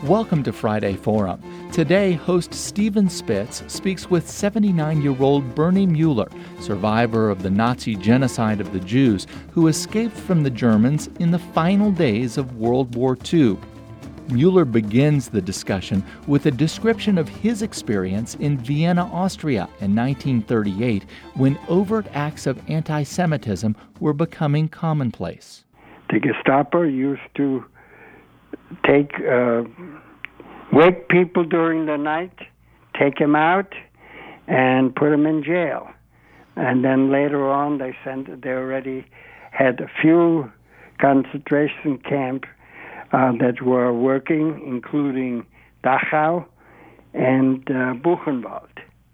Welcome to Friday Forum. Today, host Stephen Spitz speaks with 79-year-old Bernie Mueller, survivor of the Nazi genocide of the Jews, who escaped from the Germans in the final days of World War II. Mueller begins the discussion with a description of his experience in Vienna, Austria in 1938, when overt acts of anti-Semitism were becoming commonplace. The Gestapo used to wake people during the night, take them out, and put them in jail. And then later on, they already had a few concentration camps that were working, including Dachau and Buchenwald.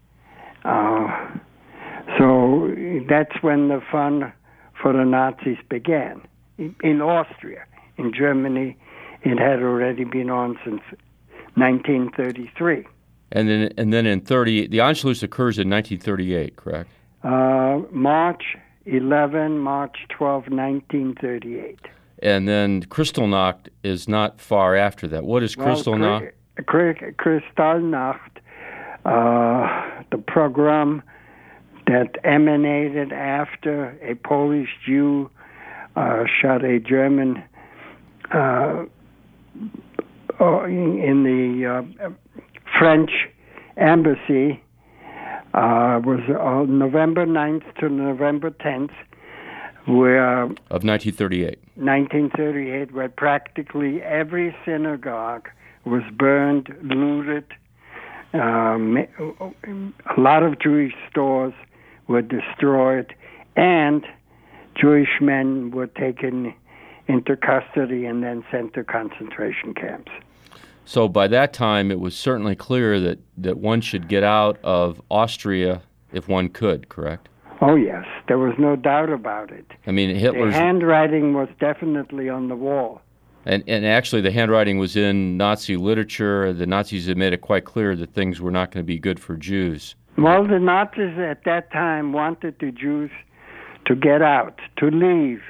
So that's when the fun for the Nazis began. In Austria, in Germany, it had already been on since 1933. And then in 30, the Anschluss occurs in 1938, correct? March 12, 1938. And then Kristallnacht is not far after that. What is Kristallnacht? Kristallnacht, the program that emanated after a Polish Jew shot a German in the French embassy, was on November 9th to November 10th, of 1938, where practically every synagogue was burned, looted. A lot of Jewish stores were destroyed, and Jewish men were taken into custody and then sent to concentration camps. So by that time, it was certainly clear that one should get out of Austria if one could, correct? Oh, yes. There was no doubt about it. I mean, Hitler's... The handwriting was definitely on the wall. And actually, the handwriting was in Nazi literature. The Nazis had made it quite clear that things were not going to be good for Jews. Well, the Nazis at that time wanted the Jews to get out, to leave.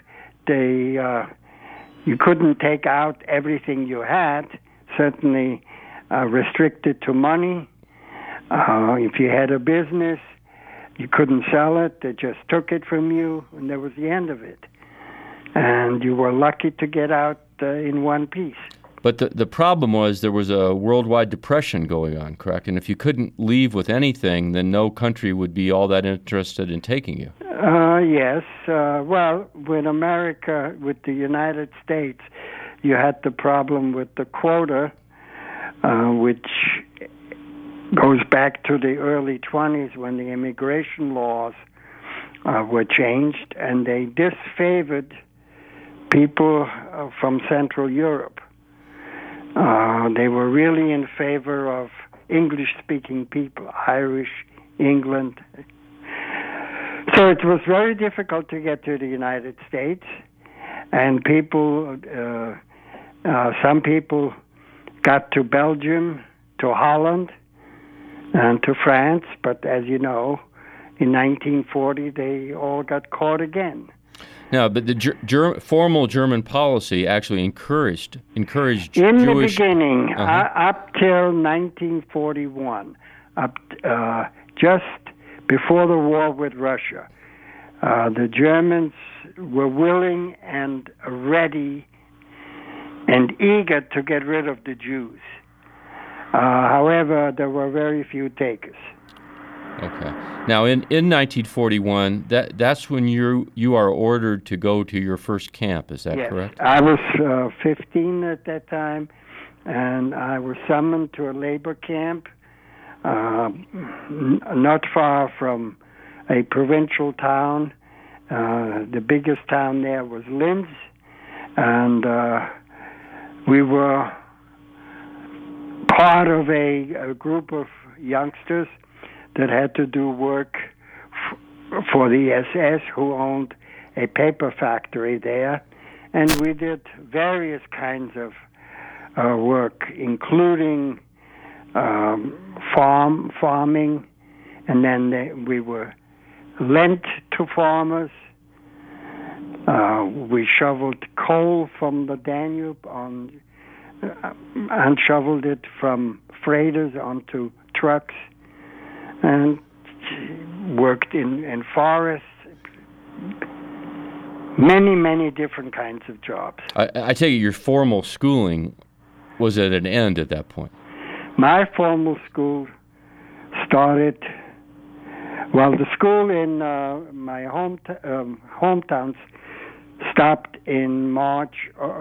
You couldn't take out everything you had, certainly restricted to money. If you had a business, you couldn't sell it. They just took it from you, and that was the end of it. And you were lucky to get out in one piece. But the problem was there was a worldwide depression going on, correct? And if you couldn't leave with anything, then no country would be all that interested in taking you. Yes. Well, with America, with the United States, you had the problem with the quota, which goes back to the early 20s when the immigration laws were changed, and they disfavored people from Central Europe. They were really in favor of English-speaking people, Irish, England. So it was very difficult to get to the United States, and some people got to Belgium, to Holland, and to France, but as you know, in 1940 they all got caught again. No, but the formal German policy actually encouraged in Jewish... the beginning, up till 1941, just before the war with Russia, the Germans were willing and ready and eager to get rid of the Jews. However, there were very few takers. Okay. Now, in 1941, that's when you are ordered to go to your first camp. Is that correct? I was 15 at that time, and I was summoned to a labor camp not far from a provincial town. The biggest town there was Linz, and we were part of a group of youngsters that had to do work for the SS, who owned a paper factory there. And we did various kinds of work, including farming, and then we were lent to farmers. We shoveled coal from the Danube on unshoveled it from freighters onto trucks, and worked in forests. Many different kinds of jobs. I take it your formal schooling was at an end at that point. My formal school started, the school in my hometowns stopped in March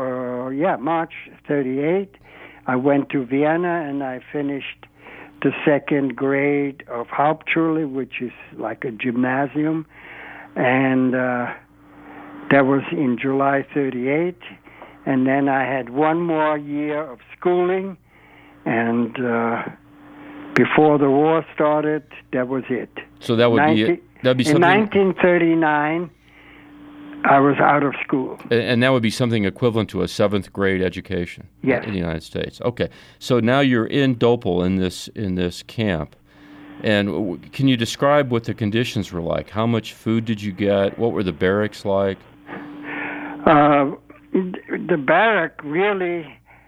38. I went to Vienna and I finished the second grade of Hauptschule, which is like a gymnasium, and that was in July 38. And then I had one more year of schooling, and before the war started, that was it. So that'd be something. In 1939, I was out of school. And that would be something equivalent to a 7th grade education. Yes. In the United States. Okay. So now you're in Dopel in this camp. And can you describe what the conditions were like? How much food did you get? What were the barracks like? The barrack really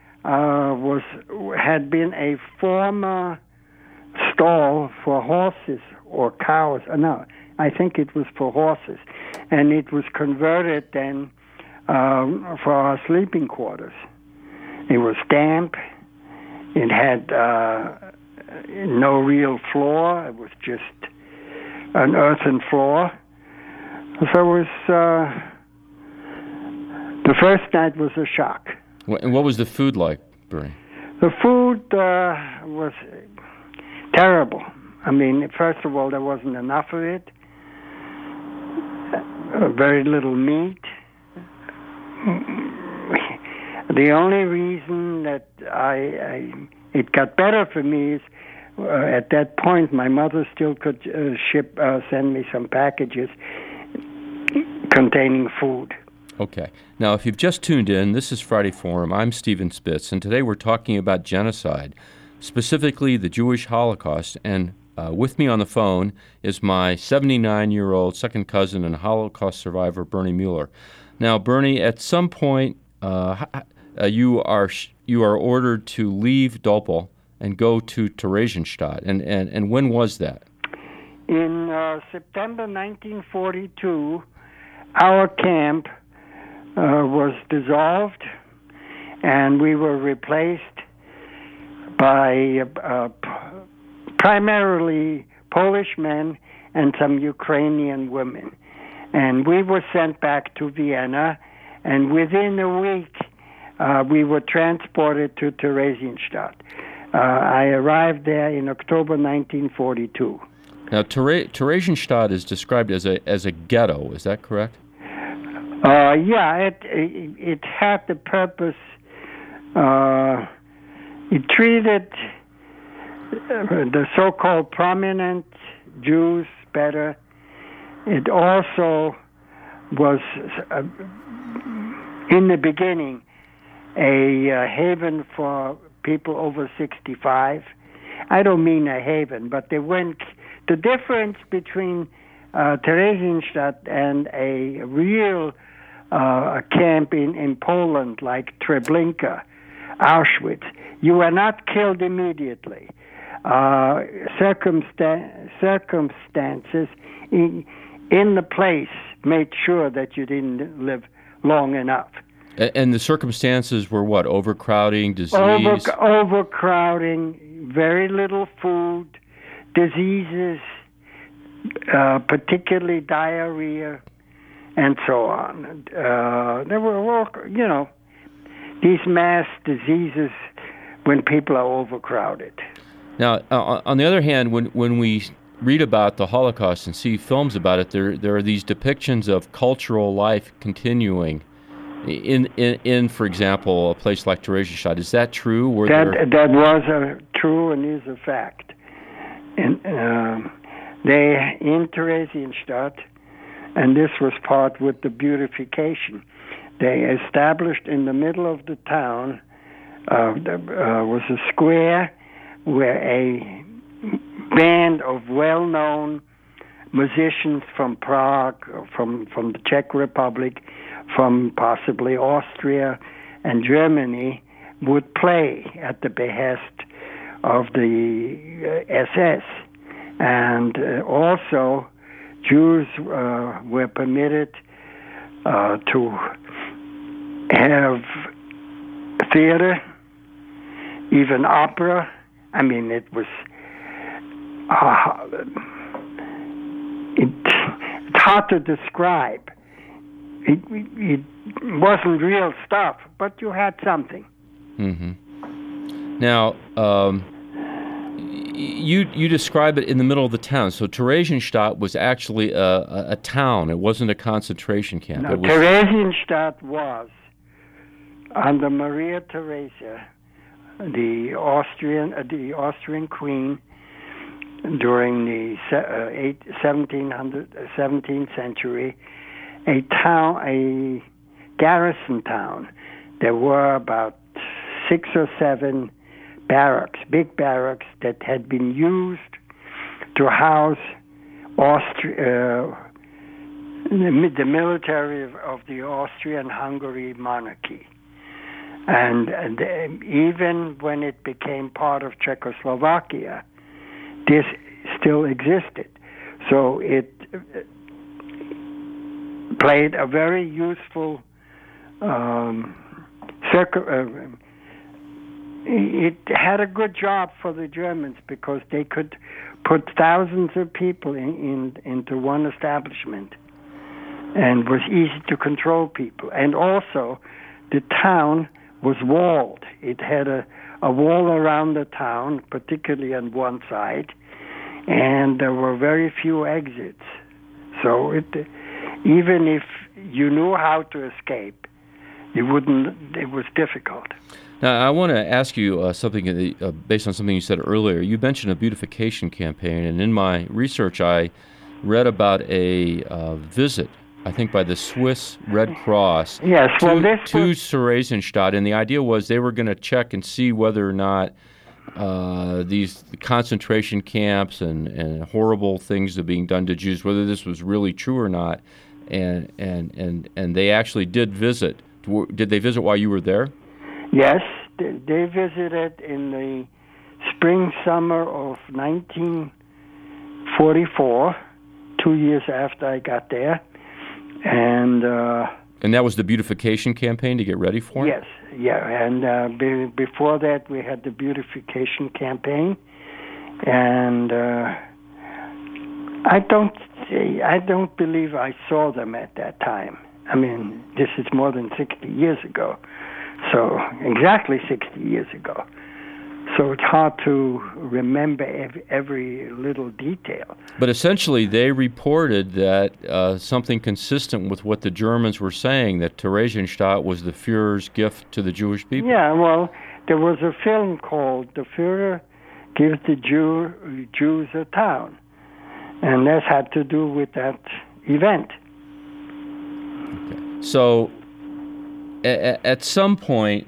had been a former stall for horses or cows. No, I think it was for horses. And it was converted then for our sleeping quarters. It was damp. It had no real floor. It was just an earthen floor. So it was... the first night was a shock. And what was the food like, Bernie? The food was terrible. I mean, first of all, there wasn't enough of it. Very little meat. The only reason that it got better for me is at that point my mother still could send me some packages containing food. Okay. Now, if you've just tuned in, this is Friday Forum. I'm Stephen Spitz, and today we're talking about genocide, specifically the Jewish Holocaust. And with me on the phone is my 79-year-old second cousin and Holocaust survivor, Bernie Mueller. Now, Bernie, at some point, you are ordered to leave Dopel and go to Theresienstadt. And when was that? In September 1942, our camp was dissolved, and we were replaced by primarily Polish men and some Ukrainian women. And we were sent back to Vienna, and within a week, we were transported to Theresienstadt. I arrived there in October 1942. Now, Theresienstadt is described as a ghetto. Is that correct? It had the purpose. It treated the so-called prominent Jews better. It also was, in the beginning, a haven for people over 65. I don't mean a haven, but they went. The difference between Theresienstadt and a real camp in Poland like Treblinka, Auschwitz, you were not killed immediately. Circumstances in the place made sure that you didn't live long enough. And the circumstances were what? Overcrowding, disease? Overcrowding, very little food, diseases, particularly diarrhea, and so on. There were, these mass diseases when people are overcrowded. Now, on the other hand, when we read about the Holocaust and see films about it, there are these depictions of cultural life continuing in for example, a place like Theresienstadt. Is that true? That was true and is a fact. And they in Theresienstadt, and this was part with the beautification. They established in the middle of the town was a square where a band of well-known musicians from Prague, from the Czech Republic, from possibly Austria and Germany would play at the behest of the SS. And also, Jews were permitted to have theater, even opera. I mean, it was it's hard to describe. It wasn't real stuff, but you had something. Mm-hmm. Now, you describe it in the middle of the town. So Theresienstadt was actually a town. It wasn't a concentration camp. No, Theresienstadt was under Maria Theresa, the Austrian queen during the 17th century, a garrison town. There were about 6 or 7 barracks, big barracks that had been used to house the military of the Austrian-Hungary monarchy. And even when it became part of Czechoslovakia, this still existed. So it played a very useful it had a good job for the Germans because they could put thousands of people into one establishment, and was easy to control people. And also, the town was walled. It had a wall around the town, particularly on one side, and there were very few exits. So even if you knew how to escape, it was difficult. Now, I want to ask you something based on something you said earlier. You mentioned a beautification campaign, and in my research, I read about a visit, I think, by the Swiss Red Cross to Theresienstadt, and the idea was they were going to check and see whether or not these concentration camps and horrible things are being done to Jews, whether this was really true or not, and they actually did visit. Did they visit while you were there? Yes, they visited in the spring-summer of 1944, 2 years after I got there. And that was the beautification campaign to get ready for it? Yes, yeah. And before that, we had the beautification campaign. And I don't believe I saw them at that time. I mean, this is more than 60 years ago. So exactly 60 years ago. So it's hard to remember every little detail. But essentially, they reported that something consistent with what the Germans were saying, that Theresienstadt was the Führer's gift to the Jewish people. Yeah, well, there was a film called The Führer Gives the Jews a Town. And that had to do with that event. Okay. So at some point,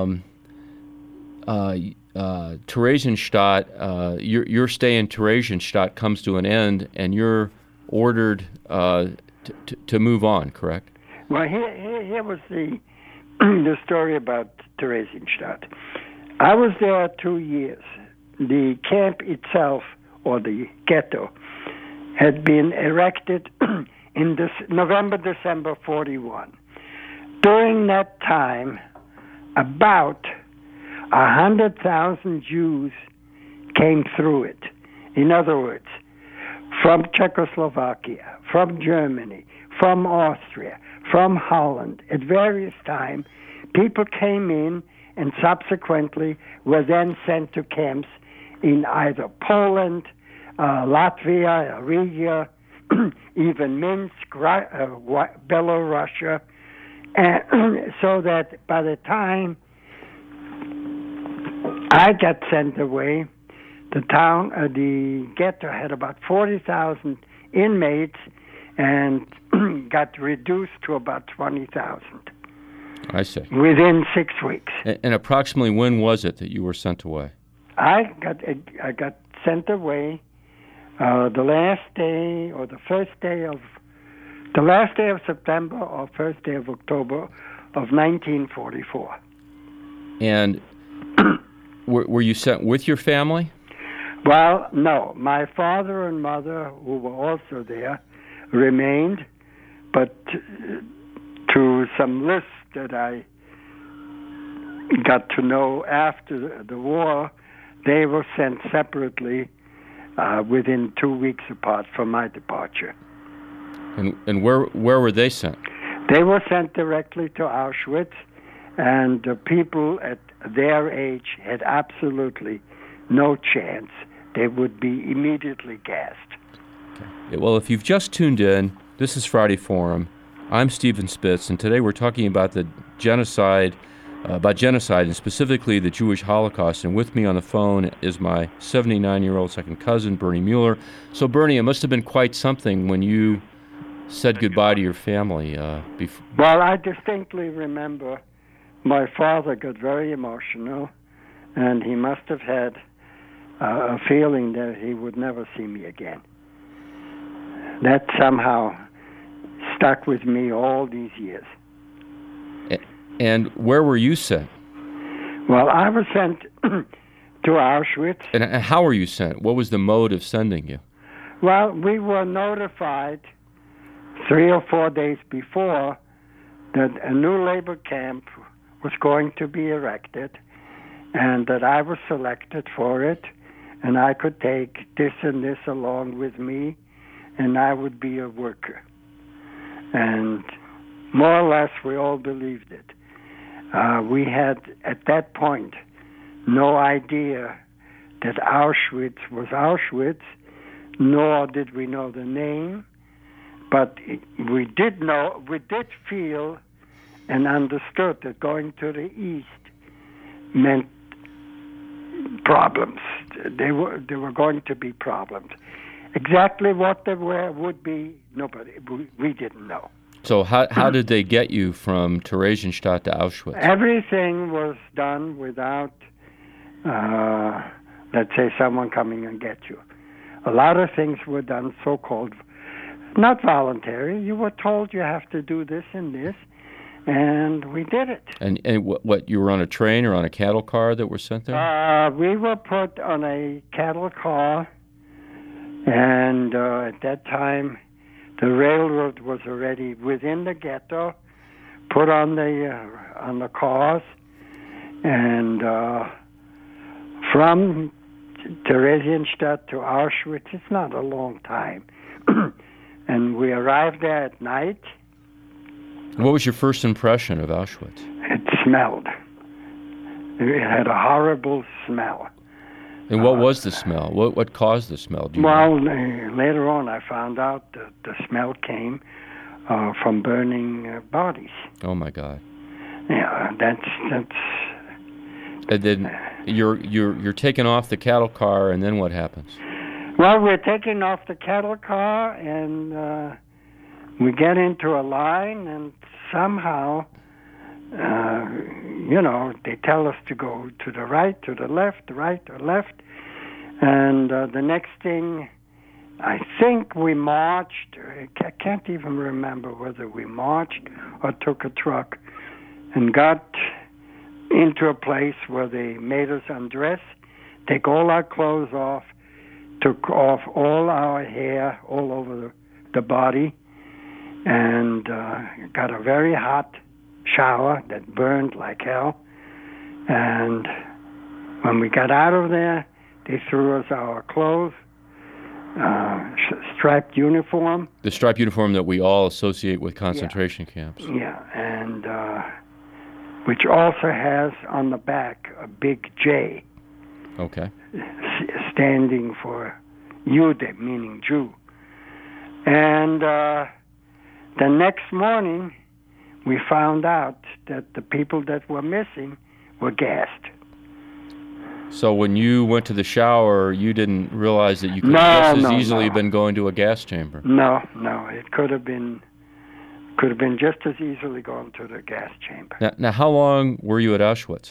Theresienstadt, your stay in Theresienstadt comes to an end, and you're ordered to move on, correct? Well, here was the story about Theresienstadt. I was there 2 years. The camp itself, or the ghetto, had been erected in November-December 41. During that time, about 100,000 Jews came through it. In other words, from Czechoslovakia, from Germany, from Austria, from Holland, at various times, people came in and subsequently were then sent to camps in either Poland, Latvia, Riga, even Minsk, Belarusia, so that by the time I got sent away, the ghetto had about 40,000 inmates and got reduced to about 20,000. I see. Within 6 weeks. And approximately when was it that you were sent away? I got sent away the last day of September or first day of October of 1944. And were you sent with your family? Well, no. My father and mother, who were also there, remained, but to some lists that I got to know after the war, they were sent separately within 2 weeks apart from my departure. And where were they sent? They were sent directly to Auschwitz, and the people at their age had absolutely no chance. They would be immediately gassed. Okay. Well, if you've just tuned in, this is Friday Forum. I'm Stephen Spitz, and today we're talking about the genocide, and specifically the Jewish Holocaust. And with me on the phone is my 79-year-old second cousin, Bernie Mueller. So, Bernie, it must have been quite something when you said goodbye to your family. Well, I distinctly remember my father got very emotional, and he must have had a feeling that he would never see me again. That somehow stuck with me all these years. And where were you sent? Well, I was sent to Auschwitz. And how were you sent? What was the mode of sending you? Well, we were notified 3 or 4 days before that a new labor camp was going to be erected and that I was selected for it, and I could take this and this along with me, and I would be a worker. And more or less we all believed it. We had, at that point, no idea that Auschwitz was Auschwitz, nor did we know the name, but we did feel and understood that going to the east meant problems. There were going to be problems. Exactly what they would be, we didn't know. So how did they get you from Theresienstadt to Auschwitz? Everything was done without, let's say, someone coming and get you. A lot of things were done so-called, not voluntary. You were told you have to do this and this, and we did it. And what, you were on a train or on a cattle car that were sent there? We were put on a cattle car, and at that time, the railroad was already within the ghetto, put on the cars, and from Theresienstadt to Auschwitz, it's not a long time. And we arrived there at night. What was your first impression of Auschwitz? It smelled. It had a horrible smell. And what was the smell? What caused the smell? Do you know? Later on I found out that the smell came from burning bodies. Oh my God! Yeah, that's. And then you're taken off the cattle car, and then what happens? Well, we're taken off the cattle car, and we get into a line, and somehow, they tell us to go to the right, to the left, right or left. And the next thing, I think we marched. I can't even remember whether we marched or took a truck and got into a place where they made us undress, take all our clothes off, took off all our hair all over the body, and got a very hot shower that burned like hell. And when we got out of there, they threw us our clothes, striped uniform. The striped uniform that we all associate with concentration camps. Yeah, and which also has on the back a big J. Okay. Standing for Jude, meaning Jew. And the next morning, we found out that the people that were missing were gassed. So when you went to the shower, you didn't realize that you could just as easily been going to a gas chamber? No, it could have been just as easily going to the gas chamber. Now how long were you at Auschwitz?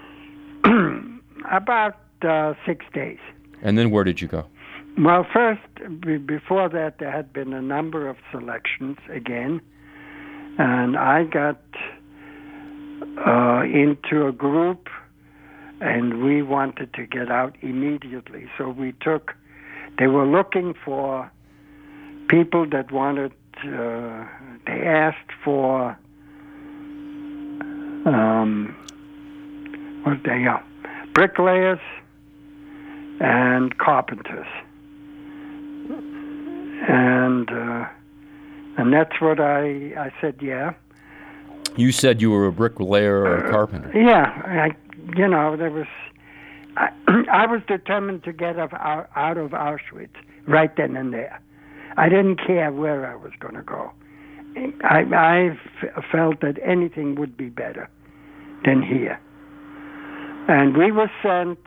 About 6 days. And then where did you go? Well, first, before that, there had been a number of selections again, and I got into a group, and we wanted to get out immediately. So they were looking for people that wanted, they asked for, bricklayers and carpenters. And that's what I said, yeah. You said you were a bricklayer or a carpenter. Yeah, I was determined to get out of Auschwitz right then and there. I didn't care where I was going to go. I felt that anything would be better than here. And we were sent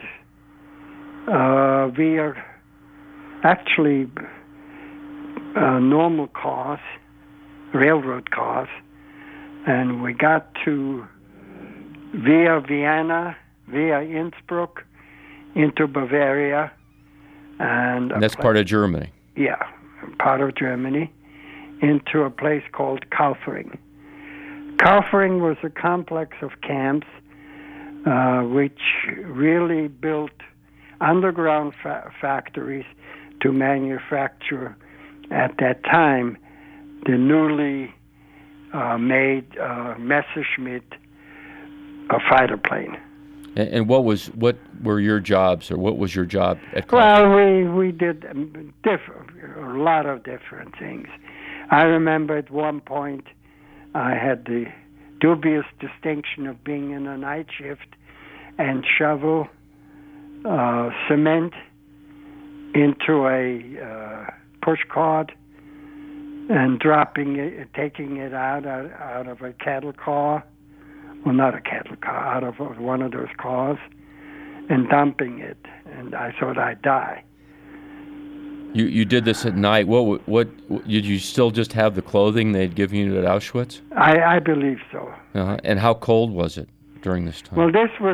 via actually normal cars, railroad cars, and we got to via Vienna, via Innsbruck, into Bavaria. And that's part of Germany. Yeah, part of Germany, into a place called Kaufering. Kaufering was a complex of camps which really built underground factories to manufacture, at that time, the newly made Messerschmitt fighter plane. And what were your jobs, or what was your job at Kaufering? Well, we did a lot of different things. I remember at one point I had the dubious distinction of being in a night shift and shovel cement into a push cart and dropping it, taking it out of a cattle car. Well, not a cattle car, out of one of those cars, and dumping it. And I thought I'd die. You did this at night. What did you still just have the clothing they'd given you at Auschwitz? I believe so. Uh-huh. And how cold was it during this time? Well, this was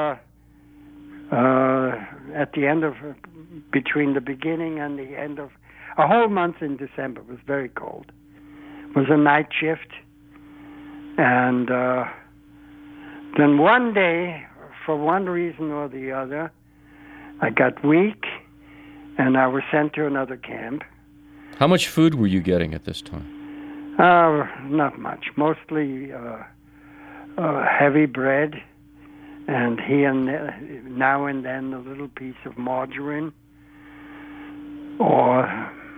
at the end of, between the beginning and the end of, a whole month in December. It was very cold. It was a night shift. And then one day, for one reason or the other, I got weak, and I was sent to another camp. How much food were you getting at this time? Not much. Mostly heavy bread, and now and then a little piece of margarine, or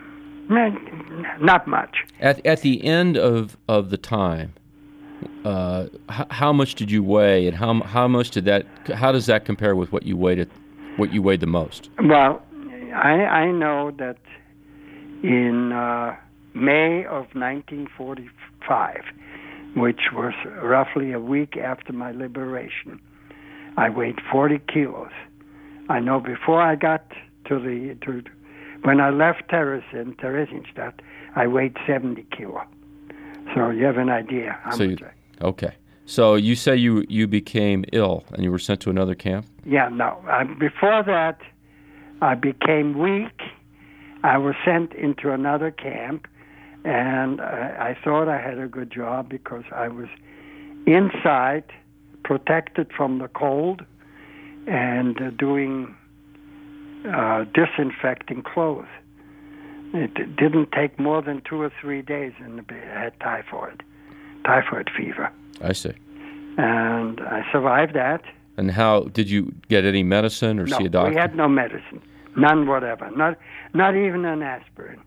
not much. At the end of the time, how much did you weigh, and how much did that? How does that compare with what you weighed the most? Well, I know that in May of 1945, which was roughly a week after my liberation, I weighed 40 kilos. I know before I got when I left Theresienstadt, I weighed 70 kilos. So you have an idea how much. Okay. So you say you became ill and you were sent to another camp? Yeah, no. Before that, I became weak. I was sent into another camp, and I thought I had a good job because I was inside, protected from the cold, and doing disinfecting clothes. It didn't take more than 2 or 3 days, and I had typhoid fever. I see. And I survived that. And how did you get any medicine or see a doctor? No, we had no medicine, none whatever, not even an aspirin.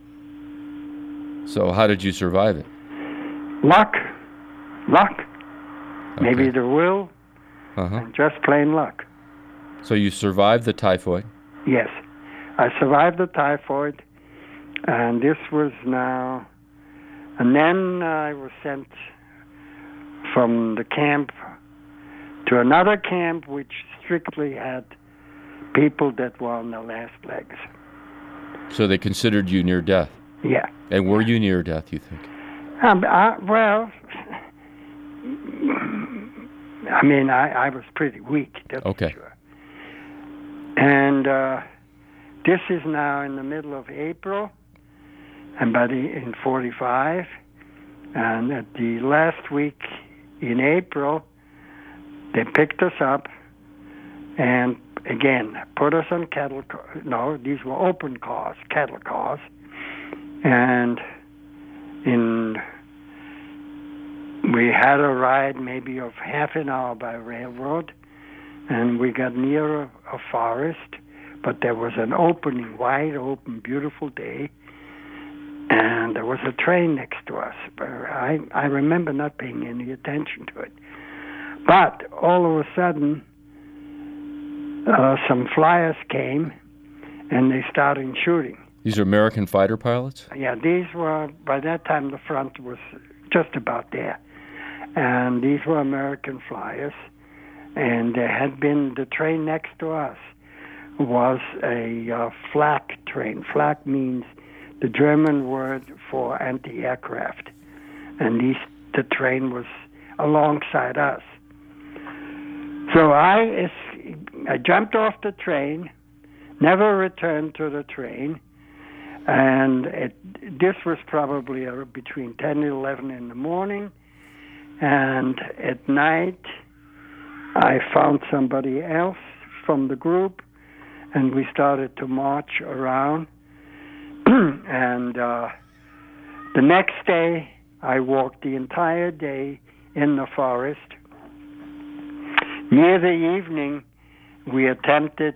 So how did you survive it? Luck. Okay. Maybe the will, and just plain luck. So you survived the typhoid? Yes, I survived the typhoid, and this was now, and then I was sent from the camp to another camp which strictly had people that were on their last legs. So they considered you near death? Yeah. And were you near death, you think? Well, I mean, I was pretty weak, that's for sure. And this is now in the middle of April, and in 45, and at the last week in April, They picked us up and, again, put us on these were open cars, cattle cars. And we had a ride maybe of half an hour by railroad, and we got near a forest, but there was an opening, wide open, beautiful day, and there was a train next to us. I remember not paying any attention to it. But all of a sudden, some flyers came, and they started shooting. These are American fighter pilots? Yeah, these were, by that time the front was just about there. And these were American flyers. And there had been, the train next to us was a flak train. Flak means the German word for anti-aircraft. And the train was alongside us. So I jumped off the train, never returned to the train, and this was probably between 10 and 11 in the morning, and at night I found somebody else from the group, and we started to march around, and the next day I walked the entire day in the forest. Near the evening, we attempted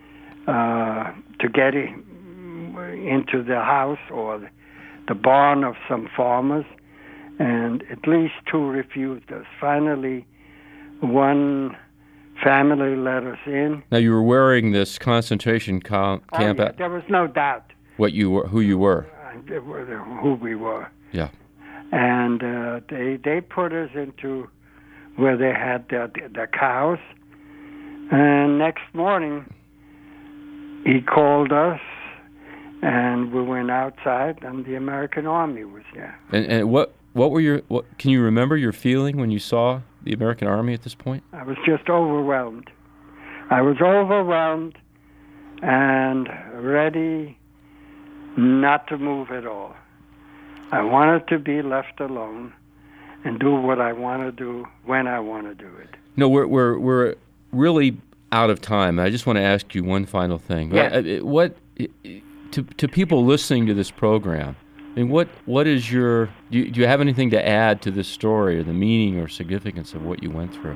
to get into the house or the barn of some farmers, and at least 2 refused us. Finally, one family let us in. Now, you were wearing this concentration camp. Yeah, there was no doubt who you were. Who we were. Yeah. And they put us into where they had the cows. And next morning, he called us, and we went outside, and the American Army was there. And what can you remember your feeling when you saw the American Army at this point? I was just overwhelmed. I was overwhelmed and ready not to move at all. I wanted to be left alone and do what I want to do when I want to do it. No, we're really out of time. I just want to ask you one final thing. Yes. What to people listening to this program? I mean, what is your? Do you have anything to add to this story, or the meaning or significance of what you went through?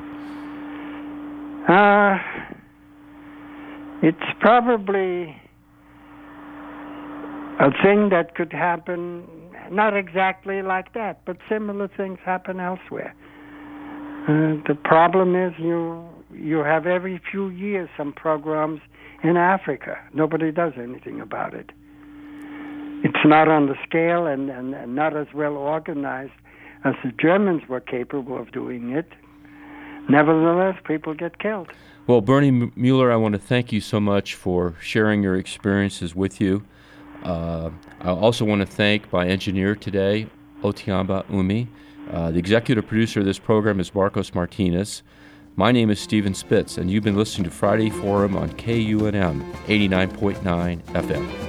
It's probably a thing that could happen. Not exactly like that, but similar things happen elsewhere. The problem is you have every few years some pogroms in Africa. Nobody does anything about it. It's not on the scale and not as well organized as the Germans were capable of doing it. Nevertheless, people get killed. Well, Bernie Mueller, I want to thank you so much for sharing your experiences with you. I also want to thank my engineer today, Otiamba Umi. The executive producer of this program is Marcos Martinez. My name is Stephen Spitz, and you've been listening to Friday Forum on KUNM 89.9 FM.